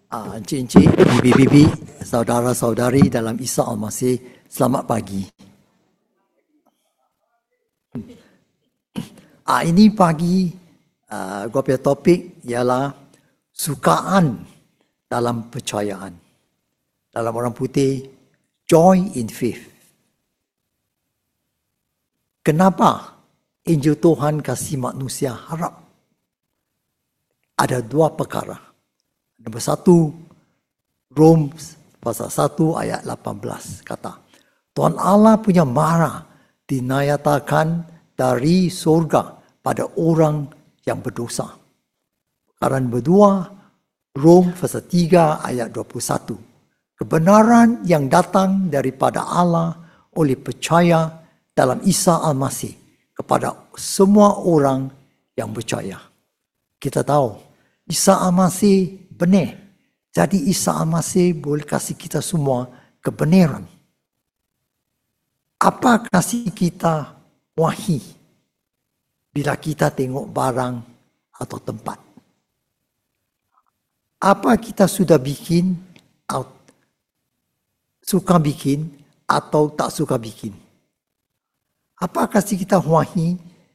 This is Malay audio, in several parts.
Encik-encik, bibi-bibi, saudara-saudari dalam Isa Al-Masih, selamat pagi. Ini pagi, gua punya topik ialah sukaan dalam percayaan. Dalam orang putih, joy in faith. Kenapa Injil Tuhan kasih manusia harap? Ada dua perkara. Nombor satu, Rom pasal 1 ayat 18 kata, Tuhan Allah punya marah dinyatakan dari surga pada orang yang berdosa. Perkara nombor 2, Rom pasal 3 ayat 21. Kebenaran yang datang daripada Allah oleh percaya dalam Isa Al-Masih kepada semua orang yang percaya. Kita tahu Isa Al-Masih benar. Jadi Isa Al-Masih boleh kasih kita semua kebenaran. Apa kasih kita wahyu bila kita tengok barang atau tempat? Apa kita sudah bikin, suka bikin atau tak suka bikin? Apa kasih kita wahyu?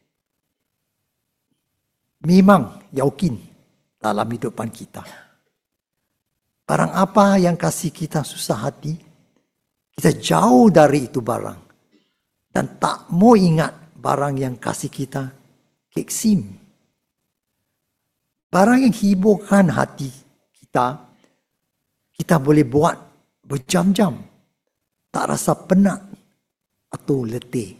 Memang yakin dalam hidupan kita. Barang apa yang kasih kita susah hati, kita jauh dari itu barang. Dan tak mau ingat barang yang kasih kita keksim. Barang yang hiburkan hati kita, kita boleh buat berjam-jam. Tak rasa penat atau letih.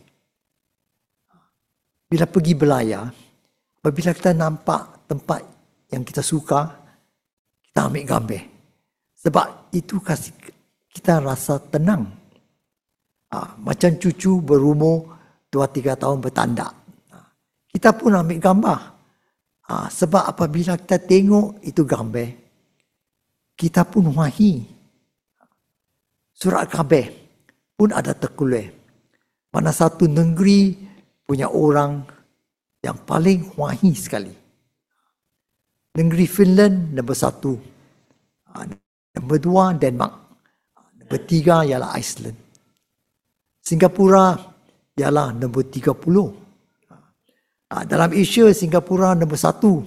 Bila pergi belayar, apabila kita nampak tempat yang kita suka, kita ambil gambar. Sebab itu kasih kita rasa tenang. Macam cucu berumur 2-3 tahun bertandak. Kita pun ambil gambar. Sebab apabila kita tengok itu gambar, kita pun wahyu. Surat khabar pun ada tertulis. Mana satu negeri punya orang yang paling wahyu sekali. Negeri Finland nombor 1. Nombor 2, Denmark. Nombor 3 ialah Iceland. Singapura ialah nombor 30. Dalam Asia, Singapura nombor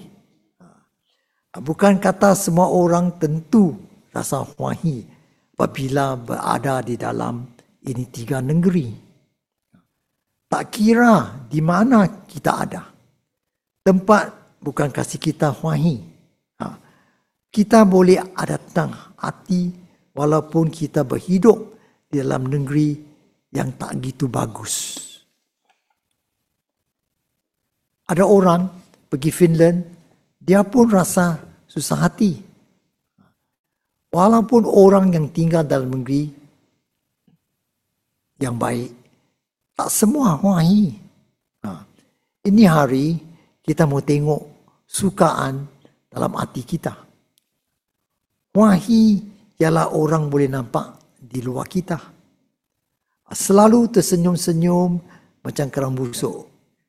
1. Bukan kata semua orang tentu rasa wahyu apabila berada di dalam ini 3 negeri. Tak kira di mana kita ada. Tempat bukan kasih kita wahyu. Kita boleh ada tenang hati walaupun kita berhidup di dalam negeri yang tak gitu bagus. Ada orang pergi Finland, dia pun rasa susah hati. Walaupun orang yang tinggal dalam negeri yang baik, tak semua wahyu. Ini hari kita mau tengok sukaan dalam hati kita. Wahyu ialah orang boleh nampak di luar kita. Selalu tersenyum-senyum macam kerang busuk.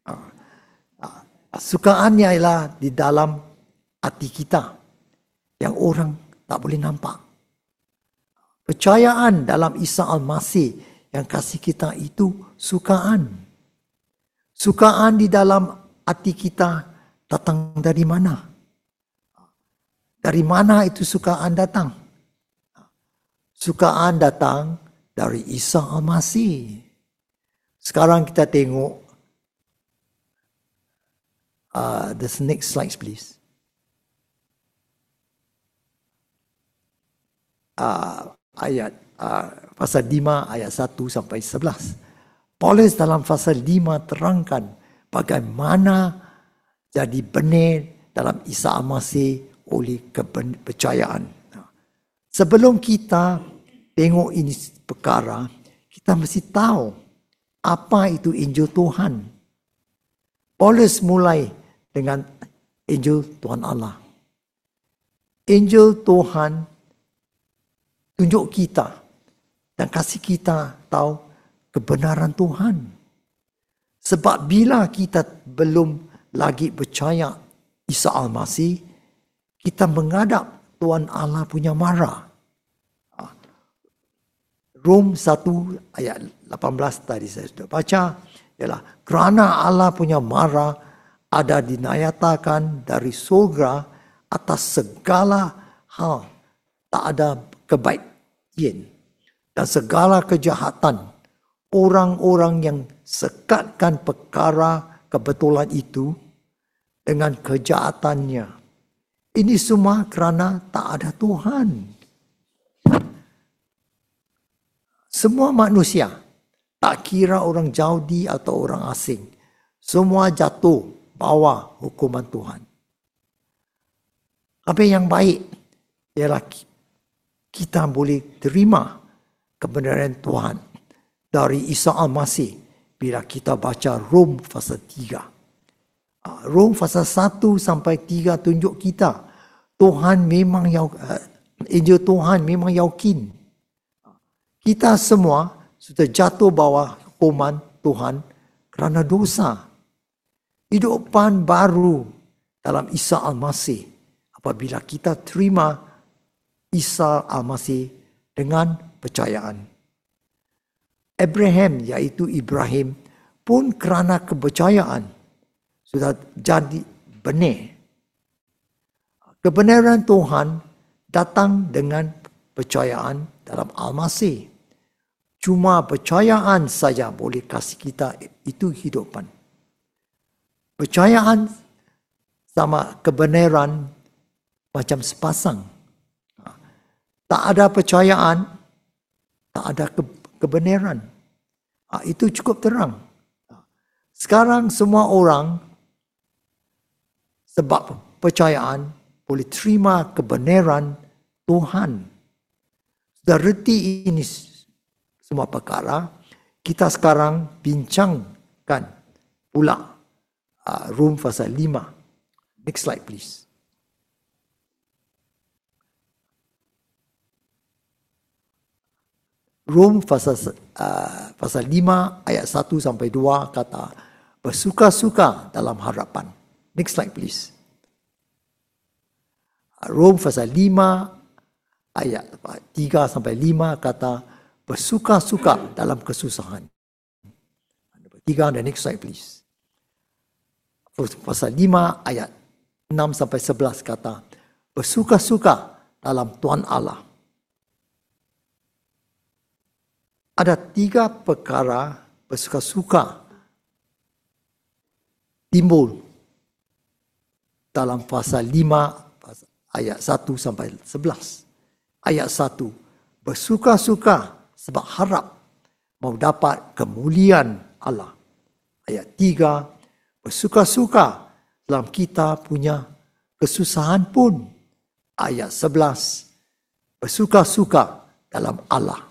Sukaannya ialah di dalam hati kita yang orang tak boleh nampak. Percayaan dalam Isa Al-Masih yang kasih kita itu sukaan. Sukaan di dalam hati kita datang dari mana? Dari mana itu sukaan datang? Sukaan datang dari Isa Al-Masih. Sekarang kita tengok the next slide please. Ayat pasal 5 ayat 1 sampai 11. Paulus dalam pasal 5 terangkan bagaimana jadi benar dalam Isa Al-Masih oleh kepercayaan. Sebelum kita tengok ini perkara, kita mesti tahu apa itu Injil Tuhan. Paulus mulai dengan Injil Tuhan Allah. Injil Tuhan tunjuk kita dan kasih kita tahu kebenaran Tuhan. Sebab bila kita belum lagi percaya Isa Al-Masih, kita menghadap Tuhan Allah punya marah. Rom 1 ayat 18 tadi saya sudah baca, ialah kerana Allah punya marah ada dinyatakan dari surga atas segala hal, tak ada kebaikan dan segala kejahatan orang-orang yang sekatkan perkara kebetulan itu dengan kejahatannya. Ini semua kerana tak ada Tuhan. Semua manusia, tak kira orang Yahudi atau orang asing, semua jatuh bawah hukuman Tuhan. Apa yang baik ialah kita boleh terima kebenaran Tuhan dari Isa Al-Masih bila kita baca Rom pasal 3. Rom pasal 1 sampai 3 tunjuk kita Tuhan memang Injil Tuhan memang yakin. Kita semua sudah jatuh bawah hukuman Tuhan kerana dosa. Hidupan baru dalam Isa Al-Masih apabila kita terima Isa Al-Masih dengan percayaan. Abraham, iaitu Ibrahim, pun kerana kepercayaan sudah jadi benar. Kebenaran Tuhan datang dengan percayaan dalam Al-Masih. Cuma percayaan saja boleh kasih kita itu hidupan. Percayaan sama kebenaran macam sepasang. Tak ada percayaan, tak ada kebenaran. Itu cukup terang. Sekarang semua orang sebab percayaan boleh terima kebenaran Tuhan. Sudah reti ini semua perkara, kita sekarang bincangkan pula Rom pasal 5. Next slide please. Rom pasal 5 ayat 1 sampai 2 kata, bersuka-suka dalam harapan. Next slide please. Rom pasal 5 ayat 3 sampai 5 kata, bersuka-suka dalam kesusahan. Nombor 3, the next slide please. Pasal 5 ayat 6 sampai 11 kata, bersuka-suka dalam Tuhan Allah. Ada 3 perkara bersuka-suka timbul dalam pasal 5 ayat 1 sampai 11. Ayat 1, bersuka-suka sebab harap mau dapat kemuliaan Allah. Ayat 3, bersuka-suka dalam kita punya kesusahan pun. Ayat 11, bersuka-suka dalam Allah.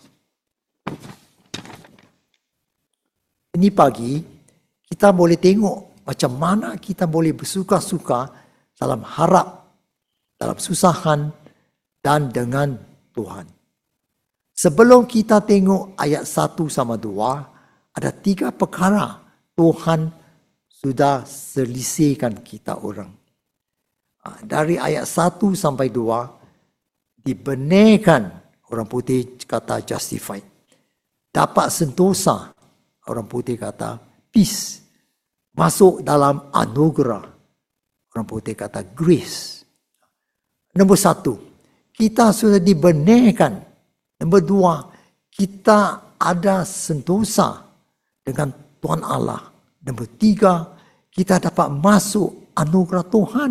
Ini pagi, kita boleh tengok macam mana kita boleh bersuka-suka dalam harap, dalam susahan dan dengan Tuhan. Sebelum kita tengok ayat 1 sama 2, ada 3 perkara Tuhan sudah selisihkan kita orang. Dari ayat 1 sampai 2, dibenarkan, orang putih kata justified. Dapat sentosa, orang putih kata peace. Masuk dalam anugerah, orang putih kata grace. Nombor 1, kita sudah dibenarkan. Nombor 2, kita ada sentosa dengan Tuhan Allah. Nombor 3, kita dapat masuk anugerah Tuhan.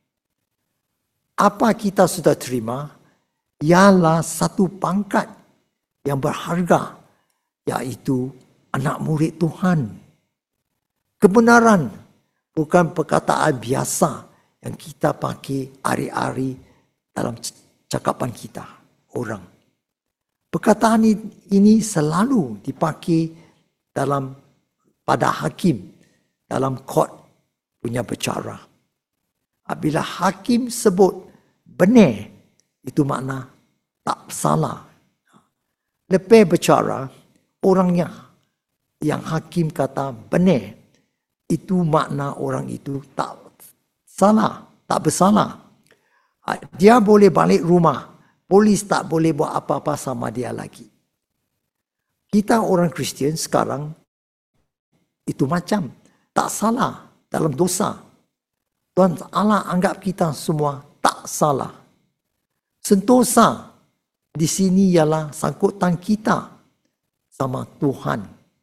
Apa kita sudah terima? Ialah satu pangkat yang berharga, iaitu anak murid Tuhan. Kebenaran bukan perkataan biasa yang kita pakai hari-hari dalam cakapan kita, orang. Perkataan ini selalu dipakai pada hakim, dalam court punya bicara. Bila hakim sebut benar, itu makna tak salah. Lepas bicara, orang yang hakim kata benar, itu makna orang itu tak salah, tak bersalah. dia boleh balik rumah. Polis tak boleh buat apa-apa sama dia lagi. Kita orang Kristian sekarang itu macam tak salah dalam dosa. Tuhan Allah anggap kita semua tak salah. Sentosa di sini ialah sangkutan kita sama Tuhan.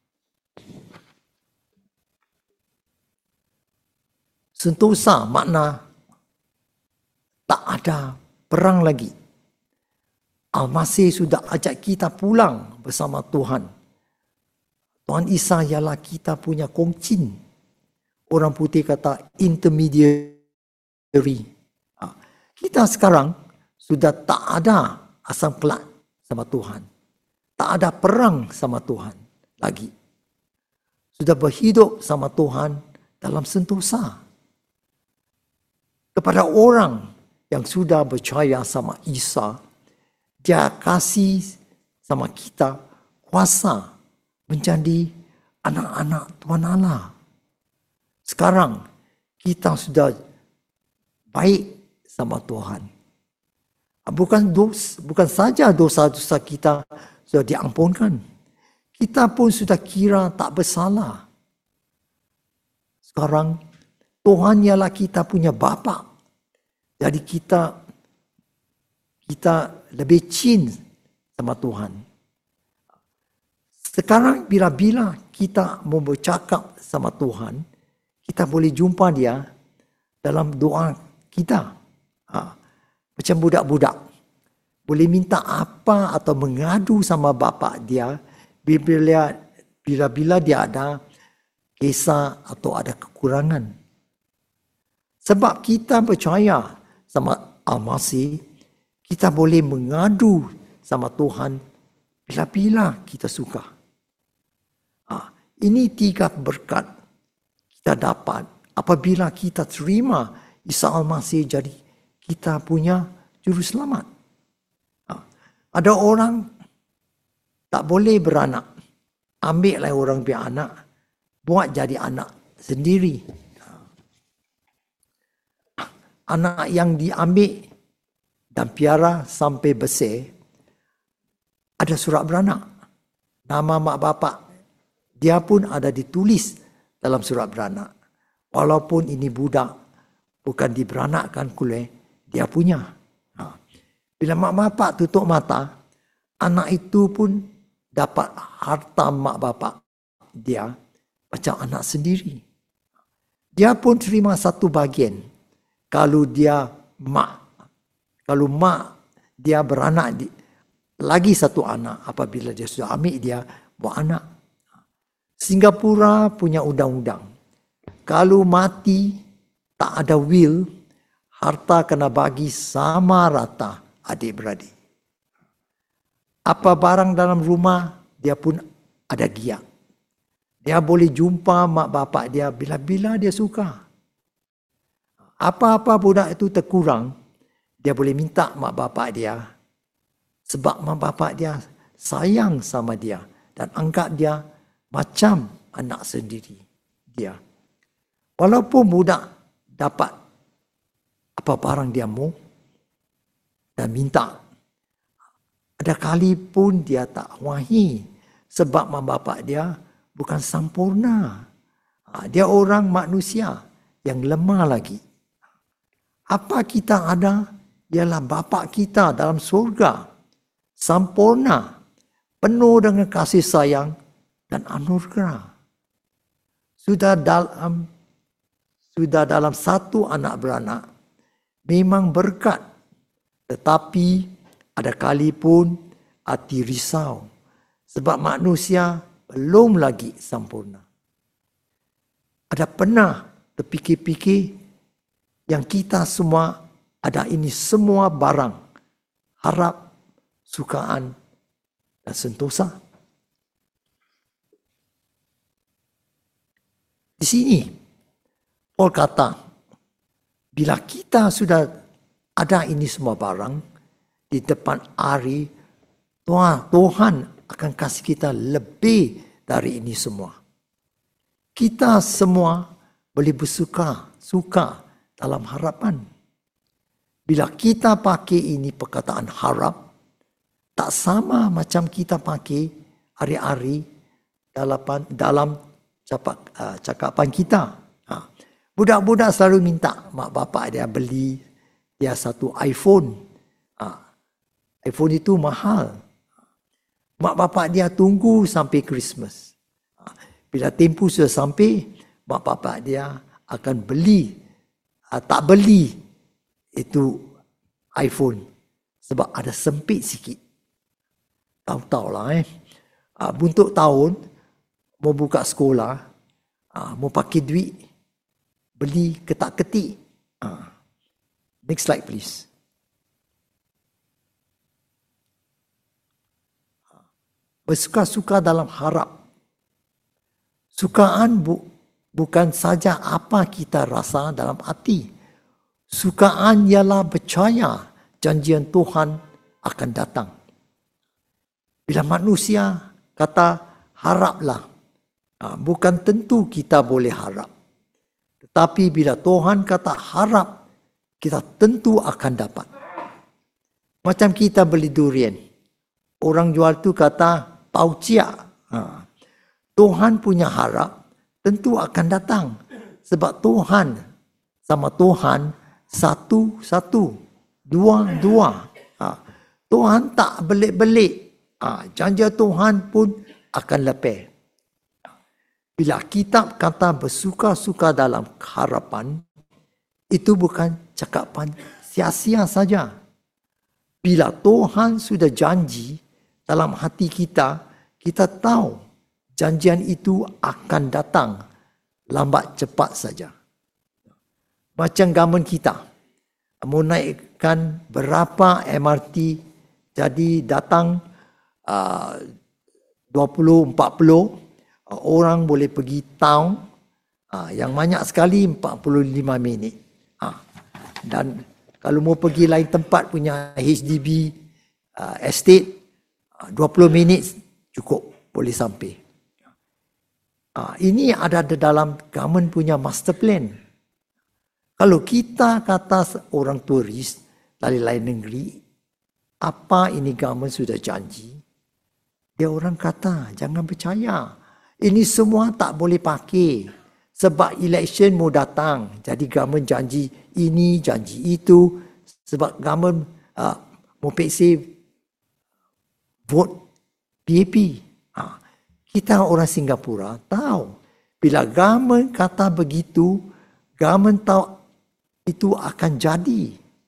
Sentosa makna tak ada perang lagi. Al-Masih sudah ajak kita pulang bersama Tuhan. Tuhan Isa ialah kita punya kongcin. Orang putih kata intermediary. Kita sekarang sudah tak ada asam pelat sama Tuhan. Tak ada perang sama Tuhan lagi. Sudah berhidup sama Tuhan dalam sentosa. Kepada orang yang sudah percaya sama Isa, dia kasih sama kita kuasa menjadi anak-anak Tuhan Allah. Sekarang kita sudah baik sama Tuhan. Bukan saja dosa-dosa kita sudah diampunkan. Kita pun sudah kira tak bersalah. Sekarang Tuhan ialah kita punya Bapa. Jadi kita lebih cinta sama Tuhan. Sekarang bila-bila kita mau bercakap sama Tuhan, kita boleh jumpa dia dalam doa kita. Macam budak-budak. Boleh minta apa atau mengadu sama bapa dia bila-bila dia ada kisah atau ada kekurangan. Sebab kita percaya sama Al-Masih, kita boleh mengadu sama Tuhan bila-bila kita suka. Ini 3 berkat kita dapat apabila kita terima Isa Al-Masih jadi kita punya juru selamat. Ada orang tak boleh beranak. Ambillah orang punya anak, buat jadi anak sendiri. Anak yang diambil dan piara sampai besar, ada surat beranak. Nama mak bapak dia pun ada ditulis dalam surat beranak. Walaupun ini budak, bukan diberanakkan oleh dia punya. Bila mak bapak tutup mata, anak itu pun dapat harta mak bapak dia macam anak sendiri. Dia pun terima satu bahagian. Kalau mak dia beranak lagi satu anak apabila dia sudah ambil dia buat anak. Singapura punya undang-undang. Kalau mati tak ada will, harta kena bagi sama rata adik-beradik. Apa barang dalam rumah dia pun ada giat. Dia boleh jumpa mak bapak dia bila-bila dia suka. Apa-apa budak itu terkurang, dia boleh minta mak bapak dia. Sebab mak bapak dia sayang sama dia dan anggap dia macam anak sendiri dia. Walaupun budak dapat apa barang dia mau dan minta, ada kali pun dia tak wahi sebab mak bapak dia bukan sempurna. Dia orang manusia yang lemah lagi. Apa kita ada ialah bapa kita dalam surga, sempurna, penuh dengan kasih sayang dan anugerah. Sudah dalam satu anak beranak, memang berkat. Tetapi ada kali pun hati risau. Sebab manusia belum lagi sempurna. Ada pernah terfikir-fikir yang kita semua ada ini semua barang, harap, sukaan dan sentosa. Di sini, Paul kata, bila kita sudah ada ini semua barang, di depan hari, Tuhan akan kasih kita lebih dari ini semua. Kita semua boleh suka dalam harapan. Bila kita pakai ini perkataan harap, tak sama macam kita pakai hari-hari dalam cakapan kita. Budak-budak selalu minta mak bapak dia beli dia satu iPhone. iPhone itu mahal. Mak bapak dia tunggu sampai Christmas. Bila tempoh sudah sampai, mak bapak dia akan beli. Tak beli itu iPhone. Sebab ada sempit sikit. Tahu-tahulah Untuk tahun, mau buka sekolah, mau pakai duit, beli ketak-ketik. Next slide please. Bersuka-suka dalam harap. Sukaan bukan saja apa kita rasa dalam hati. Sukaan ialah percaya janjian Tuhan akan datang. Bila manusia kata haraplah, bukan tentu kita boleh harap. Tetapi bila Tuhan kata harap, kita tentu akan dapat. Macam kita beli durian. Orang jual tu kata paucia. Tuhan punya harap tentu akan datang. Sebab Tuhan sama Tuhan satu-satu, dua-dua. Tuhan tak belik-belik. Janji Tuhan pun akan lepas. Bila kitab kata bersuka-suka dalam harapan, itu bukan cakapan sia-sia saja. Bila Tuhan sudah janji dalam hati kita, kita tahu janjian itu akan datang lambat cepat saja. Macam government kita mau naikkan berapa MRT, jadi datang 20-40 orang boleh pergi town, yang banyak sekali 45 minit. Dan kalau mau pergi lain tempat punya HDB estate, 20 minit cukup boleh sampai. Ini ada dalam government punya master plan. Kalau kita kata orang turis dari lain negeri, apa ini government sudah janji, dia orang kata jangan percaya. Ini semua tak boleh pakai. Sebab election mau datang. Jadi government janji ini, janji itu. Sebab government mau peksa vote PAP. Kita orang Singapura tahu. Bila government kata begitu, government tahu itu akan jadi.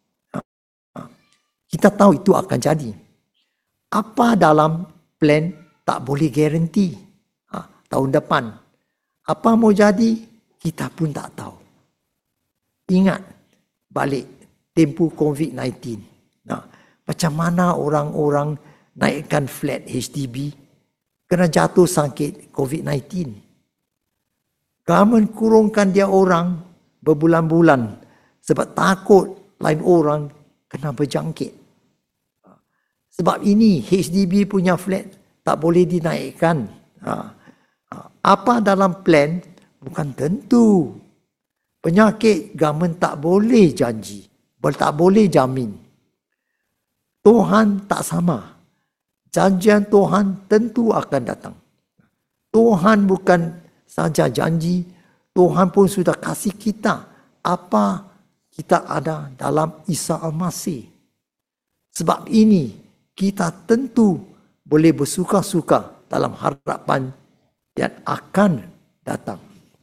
Kita tahu itu akan jadi. Apa dalam plan tak boleh garanti. Tahun depan. Apa mau jadi, kita pun tak tahu. Ingat balik tempoh COVID-19. Macam mana orang-orang naikkan flat HDB kena jatuh sakit COVID-19. Government kurungkan dia orang berbulan-bulan sebab takut lain orang kena berjangkit. Sebab ini HDB punya flat tak boleh dinaikkan. Apa dalam plan bukan tentu. Penyakit government tak boleh janji, tak boleh jamin. Tuhan tak sama. Janjian Tuhan tentu akan datang. Tuhan bukan saja janji, Tuhan pun sudah kasih kita apa kita ada dalam Isa Al-Masih. Sebab ini kita tentu boleh bersuka-suka dalam harapan yang akan datang.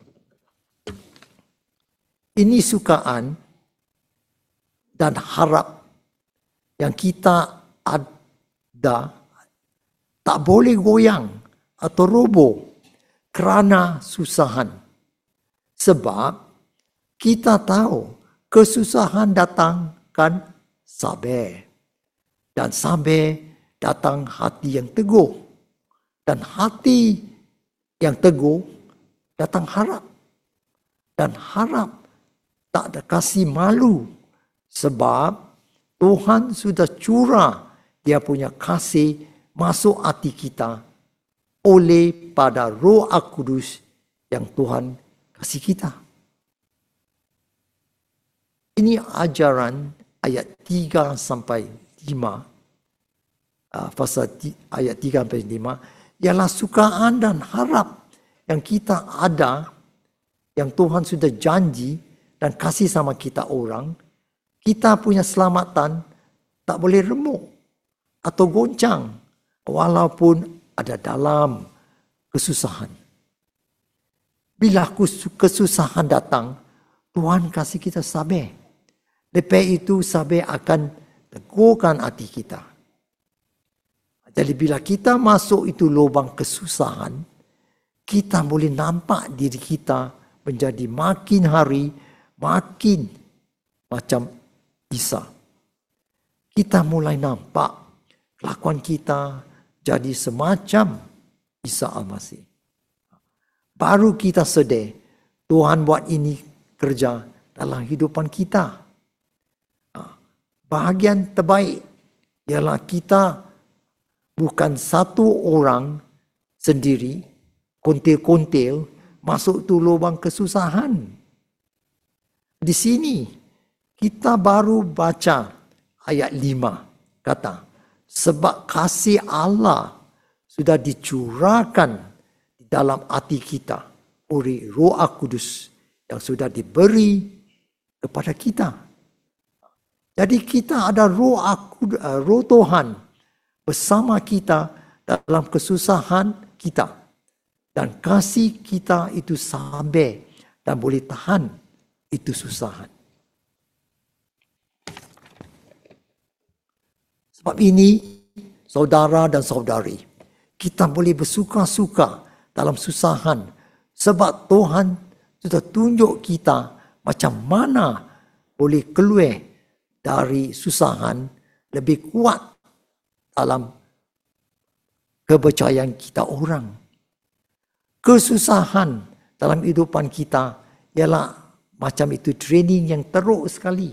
Ini sukaan dan harap yang kita ada tak boleh goyang atau roboh kerana susahan. Sebab kita tahu kesusahan datangkan sabar. Dan sabar datang hati yang teguh. Dan hati yang teguh datang harap. Dan harap tak ada kasih malu. Sebab Tuhan sudah curah dia punya kasih masuk hati kita oleh pada Roh Al-Kudus yang Tuhan kasih kita. Ini ajaran ayat 3 sampai 5, ayat 3 sampai 5, ialah sukaan dan harap yang kita ada, yang Tuhan sudah janji dan kasih sama kita orang. Kita punya selamatan tak boleh remuk atau goncang walaupun ada dalam kesusahan. Bila kesusahan datang, Tuhan kasih kita sabar. Lepas itu sabar akan tegurkan hati kita. Jadi bila kita masuk itu lubang kesusahan, kita boleh nampak diri kita menjadi makin hari makin macam Isa. Kita mulai nampak kelakuan kita jadi semacam Isa Al-Masih. Baru kita sedar Tuhan buat ini kerja dalam hidupan kita. Bahagian terbaik ialah kita bukan satu orang sendiri, kontil-kontil, masuk tu lubang kesusahan. Di sini, kita baru baca ayat 5, kata, sebab kasih Allah sudah dicurahkan di dalam hati kita oleh Roh Kudus yang sudah diberi kepada kita. Jadi kita ada Roh Tuhan bersama kita dalam kesusahan kita. Dan kasih kita itu sabar dan boleh tahan itu susahan. Sebab ini, saudara dan saudari, kita boleh bersuka-suka dalam susahan. Sebab Tuhan sudah tunjuk kita macam mana boleh keluar dari susahan lebih kuat dalam kepercayaan kita orang. Kesusahan dalam kehidupan kita ialah macam itu training yang teruk sekali.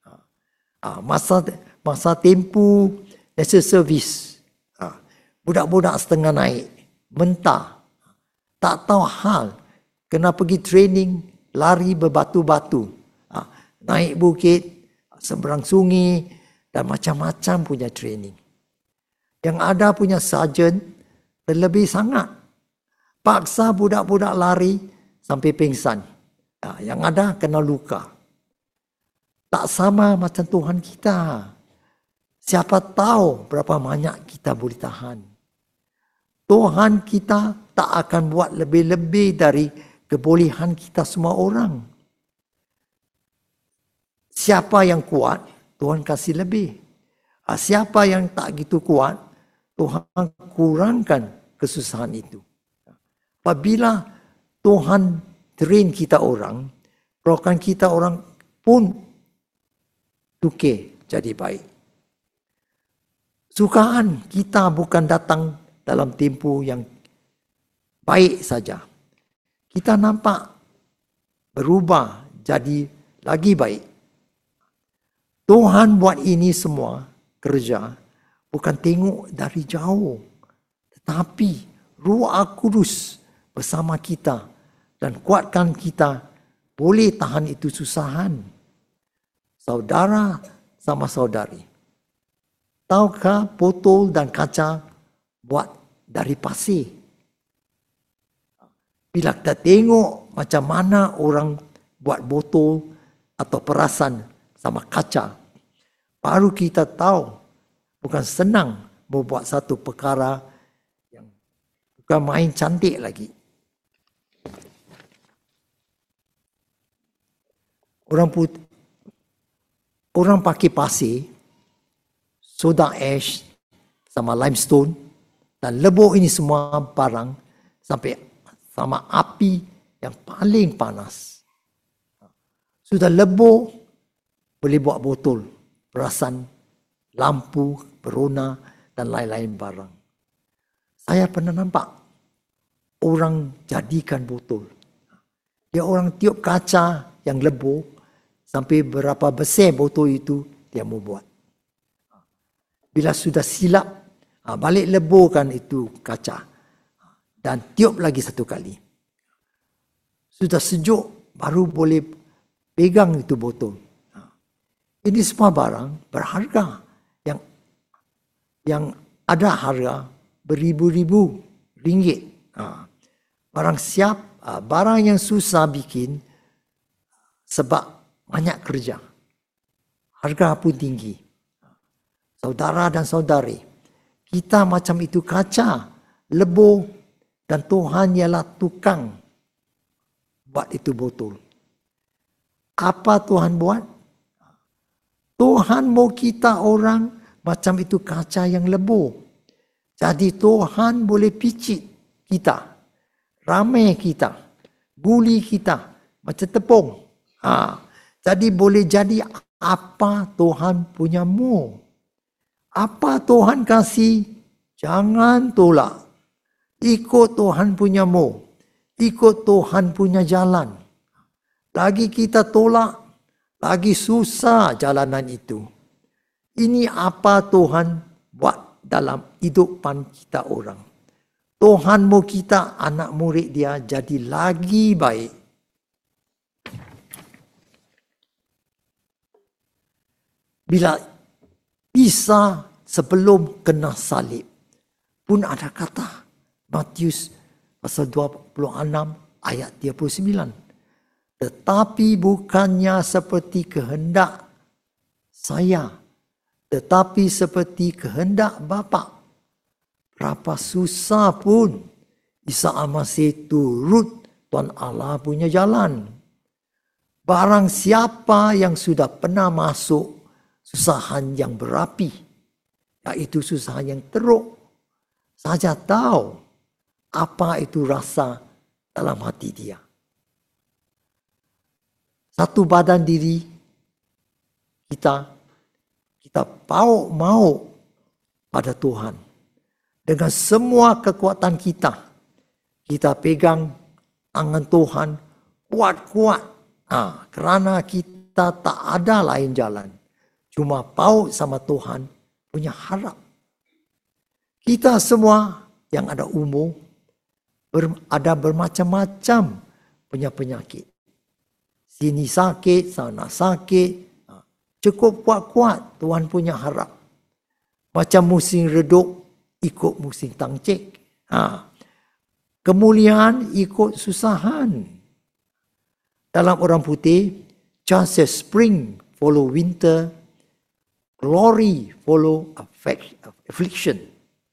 Masa tempoh national service, budak-budak setengah naik, mentah, tak tahu hal, kena pergi training, lari berbatu-batu, naik bukit, seberang sungai, dan macam-macam punya training. Yang ada punya sarjan terlebih sangat. Paksa budak-budak lari sampai pingsan. Yang ada kena luka. Tak sama macam Tuhan kita. Siapa tahu berapa banyak kita boleh tahan. Tuhan kita tak akan buat lebih-lebih dari kebolehan kita semua orang. Siapa yang kuat, Tuhan kasih lebih. Siapa yang tak gitu kuat, Tuhan kurangkan kesusahan itu. Apabila Tuhan train kita orang, rohkan kita orang pun tukar jadi baik. Sukaan kita bukan datang dalam tempoh yang baik saja. Kita nampak berubah jadi lagi baik. Tuhan buat ini semua kerja bukan tengok dari jauh, tetapi Roh Kudus bersama kita dan kuatkan kita boleh tahan itu susahan. Saudara sama saudari, tahukah botol dan kaca buat dari pasir? Bila kita tengok macam mana orang buat botol atau perasan sama kaca, baru kita tahu bukan senang membuat satu perkara yang bukan main cantik lagi. Orang pakai pasir, soda ash sama limestone dan lebur ini semua barang sampai sama api yang paling panas. Sudah lebur boleh buat botol, perasan, lampu, berona dan lain-lain barang. Saya pernah nampak orang jadikan botol. Dia orang tiup kaca yang lebur sampai berapa besar botol itu dia mau buat. Bila sudah silap, balik leburkan itu kaca dan tiup lagi satu kali. Sudah sejuk baru boleh pegang itu botol. Ini semua barang berharga yang ada harga beribu-ribu ringgit. Barang yang susah bikin sebab banyak kerja. Harga pun tinggi. Saudara dan saudari, kita macam itu kaca, lebur, dan Tuhan ialah tukang buat itu botol. Apa Tuhan buat? Tuhan mau kita orang macam itu kaca yang lebur. Jadi Tuhan boleh picit kita, ramai kita, bully kita, macam tepung. Jadi boleh jadi apa Tuhan punya mau. Apa Tuhan kasih, jangan tolak. Ikut Tuhan punya mau. Ikut Tuhan punya jalan. Lagi kita tolak, lagi susah jalanan itu. Ini apa Tuhan buat dalam hidupan kita orang. Tuhan mau kita, anak murid dia, jadi lagi baik. Bila Isa sebelum kena salib pun ada kata, Matius pasal 26 ayat 39. Tetapi bukannya seperti kehendak saya, tetapi seperti kehendak Bapa. Berapa susah pun Isa Al-Masih turut Tuhan Allah punya jalan. Barang siapa yang sudah pernah masuk susahan yang berapi, iaitu susahan yang teruk, saja tahu apa itu rasa dalam hati dia. Satu badan diri kita mau pada Tuhan. Dengan semua kekuatan kita pegang tangan Tuhan kuat-kuat. Kerana kita tak ada lain jalan. Cuma paut sama Tuhan punya harap. Kita semua yang ada umur, ada bermacam-macam punya penyakit. Sini sakit, sana sakit. Cukup kuat-kuat Tuhan punya harap. Macam musim redup, ikut musim tangcik. Kemuliaan ikut susahan. Dalam orang putih, just as spring follow winter, glory follow affliction.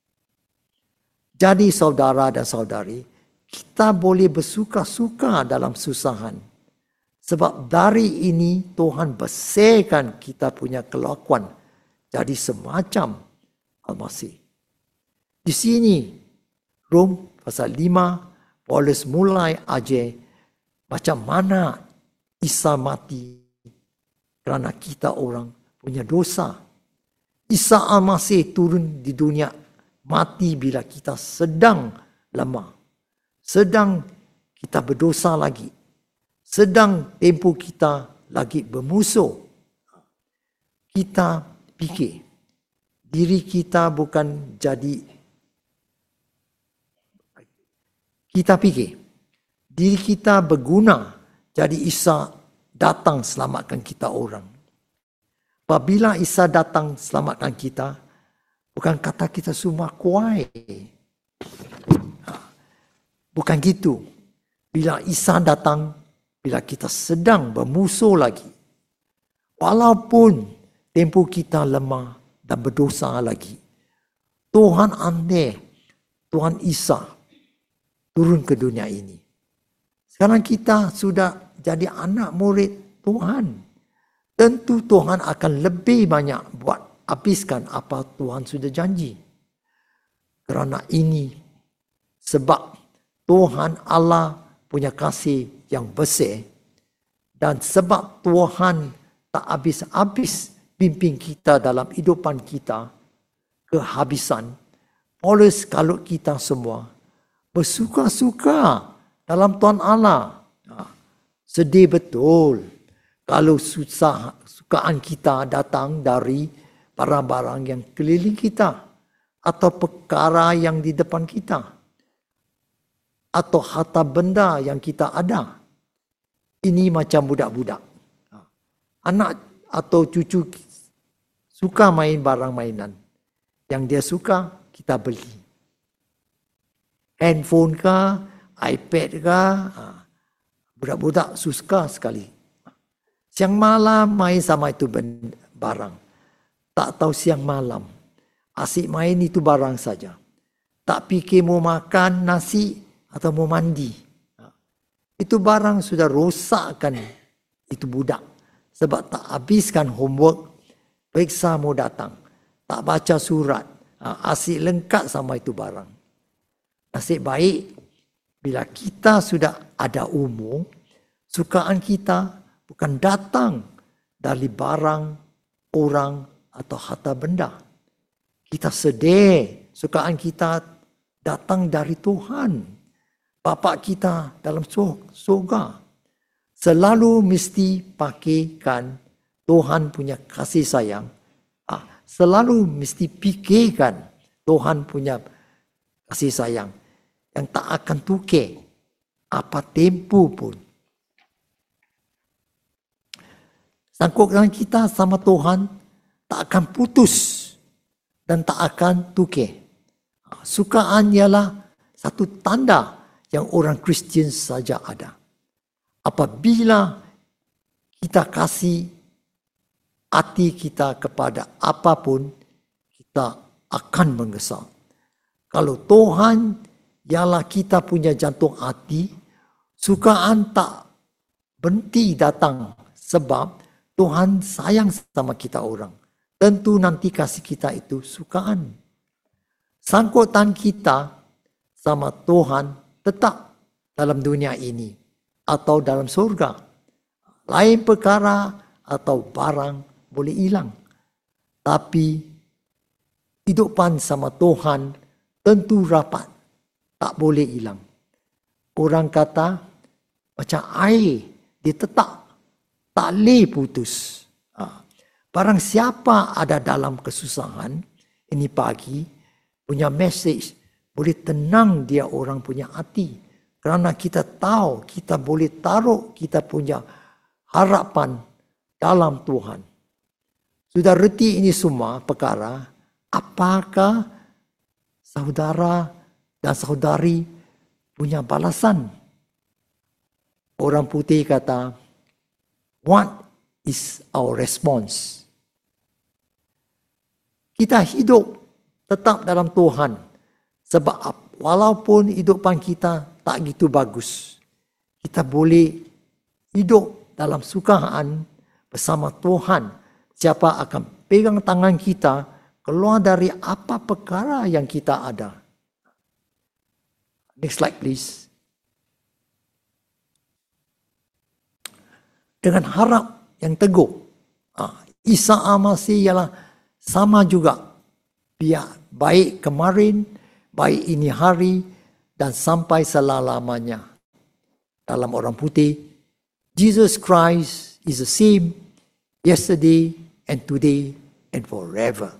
Jadi saudara dan saudari, kita boleh bersuka-suka dalam susahan. Sebab dari ini Tuhan bersihkan kita punya kelakuan jadi semacam Al-Masih. Di sini Rom pasal 5, Paulus mulai ajar macam mana Isa mati kerana kita orang punya dosa. Isa Al-Masih turun di dunia mati bila kita sedang lemah. Sedang kita berdosa lagi. Sedang tempoh kita lagi bermusuh. Kita fikir diri kita bukan jadi. Kita fikir diri kita berguna jadi Isa datang selamatkan kita orang. Apabila Isa datang selamatkan kita, bukan kata kita semua kuat. Bukan gitu. Bila Isa datang, bila kita sedang bermusuh lagi, walaupun tempoh kita lemah dan berdosa lagi, Tuhan andai Tuhan Isa turun ke dunia ini. Sekarang kita sudah jadi anak murid Tuhan. Tentu Tuhan akan lebih banyak buat habiskan apa Tuhan sudah janji. Kerana ini sebab Tuhan Allah punya kasih yang besar dan sebab Tuhan tak habis-habis bimbing kita dalam hidupan kita kehabisan. Paulus kalau kita semua bersuka-suka dalam Tuhan Allah. Sedih betul kalau sukaan kita datang dari barang-barang yang keliling kita atau perkara yang di depan kita atau harta benda yang kita ada. Ini macam budak-budak. atau cucu suka main barang mainan. Yang dia suka, kita beli. Handphone kah, iPad kah, budak-budak suka sekali. Siang malam main sama itu barang. Tak tahu siang malam. Asyik main itu barang saja. Tak fikir mau makan nasi atau mau mandi. Itu barang sudah rosakkan itu budak. Sebab tak habiskan homework, periksa mau datang. Tak baca surat, asyik lengkap sama itu barang. Nasib baik, bila kita sudah ada umur, sukaan kita bukan datang dari barang, orang atau harta benda. Kita sedih, sukaan kita datang dari Tuhan. Bapa kita dalam surga. Selalu mesti pakaikan Tuhan punya kasih sayang. Selalu mesti fikirkan Tuhan punya kasih sayang. Yang tak akan tukar apa tempoh pun. Sangkutkan kita sama Tuhan tak akan putus dan tak akan tukar. Sukaan ialah satu tanda yang orang Kristian saja ada. Apabila kita kasih hati kita kepada apapun, kita akan mengesal. Kalau Tuhan ialah kita punya jantung hati, sukaan tak berhenti datang sebab Tuhan sayang sama kita orang. Tentu nanti kasih kita itu sukaan. Sangkutan kita sama Tuhan tetap dalam dunia ini atau dalam surga. Lain perkara atau barang boleh hilang. Tapi hidupan sama Tuhan tentu rapat. Tak boleh hilang. Orang kata macam air, dia tetap. Tak boleh putus. Barang siapa ada dalam kesusahan, ini pagi punya message, boleh tenang dia orang punya hati. Kerana kita tahu, kita boleh taruh kita punya harapan dalam Tuhan. Sudah reti ini semua perkara, apakah saudara dan saudari punya balasan? Orang putih kata, what is our response? Kita hidup tetap dalam Tuhan. Sebab walaupun hidupan kita tak gitu bagus, kita boleh hidup dalam sukaan bersama Tuhan. Siapa akan pegang tangan kita keluar dari apa perkara yang kita ada. Next slide please. Dengan harap yang teguh. Isa Al-Masih ialah sama juga. Biar baik kemarin, baik ini hari, dan sampai selama-lamanya. Dalam orang putih, Jesus Christ is the same yesterday and today and forever.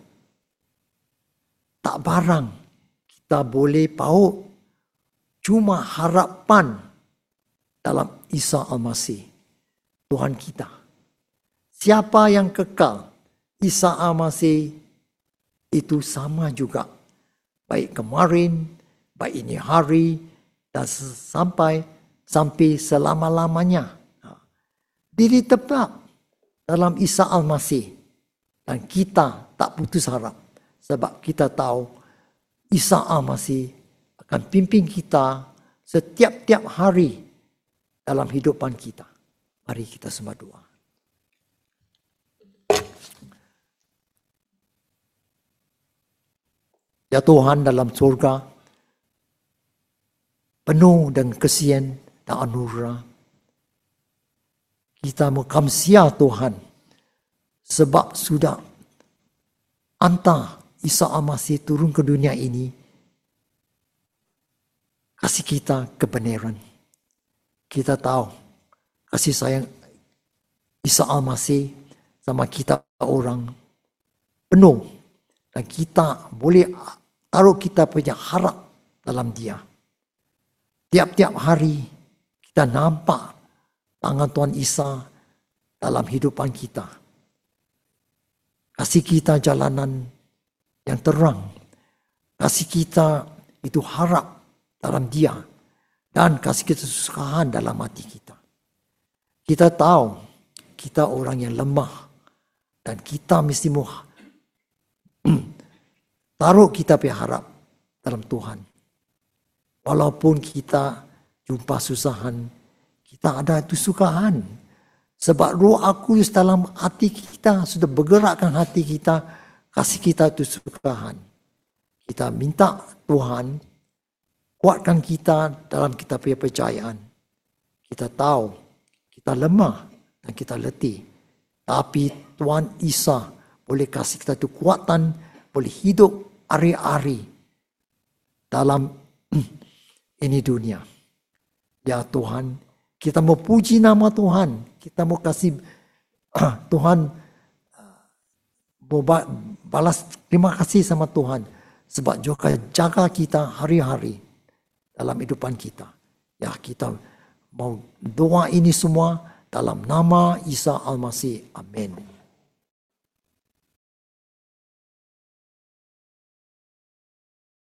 Tak barang kita boleh paut. Cuma harapan dalam Isa Al-Masih, Tuhan kita. Siapa yang kekal, Isa Al-Masih itu sama juga. Baik kemarin, baik ini hari, dan sampai selama-lamanya. Diri tetap dalam Isa Al-Masih. Dan kita tak putus harap. Sebab kita tahu Isa Al-Masih akan pimpin kita setiap-tiap hari dalam hidupan kita. Mari kita semua doa. Ya Tuhan dalam surga, penuh dengan kesian dan anugerah. Kita mengamsia Tuhan sebab sudah hantar Isa Al-Masih turun ke dunia ini. Kasih kita kebenaran. Kita tahu kasih sayang Isa Al-Masih sama kita orang penuh. Dan kita boleh taruh kita punya harap dalam dia. Tiap-tiap hari kita nampak tangan Tuhan Isa dalam hidupan kita. kasih kita jalanan yang terang, kasih kita itu harap dalam Dia, dan kasih kita kesusahan dalam hati kita. Kita tahu kita orang yang lemah, dan kita mesti taruh kita punya harap dalam Tuhan. Walaupun kita jumpa susahan, kita ada itu sukahan. Sebab Roh Kudus dalam hati kita sudah bergerakkan hati kita, kasih kita itu sukahan. Kita minta Tuhan kuatkan kita dalam kita punya percayaan. Kita tahu kita lemah dan kita letih, tapi Tuhan Isa boleh kasih kita itu kekuatan, boleh hidup hari-hari dalam ini dunia. Ya Tuhan, kita mau puji nama Tuhan, kita mau kasih Tuhan, mau balas terima kasih sama Tuhan sebab juga jaga kita hari-hari dalam kehidupan kita. Ya, kita mau doa ini semua dalam nama Isa Al-Masih. Amin.